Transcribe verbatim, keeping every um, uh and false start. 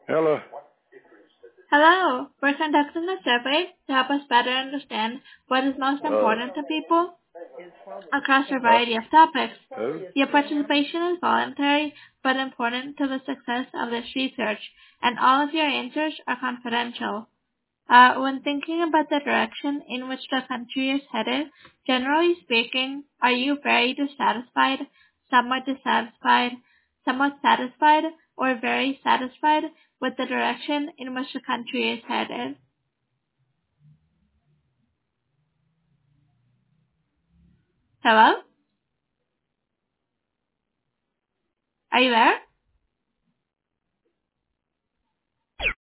Hello. Hello, we're conducting a survey to help us better understand what is most Uh, important to people across a huh? variety of topics. Who? Your participation is voluntary but important to the success of this research, and all of your answers are confidential. Uh, when thinking about the direction in which the country is headed, generally speaking, are you very dissatisfied, somewhat dissatisfied, somewhat satisfied, or very satisfied with the direction in which the country is headed? Hello? Are you there?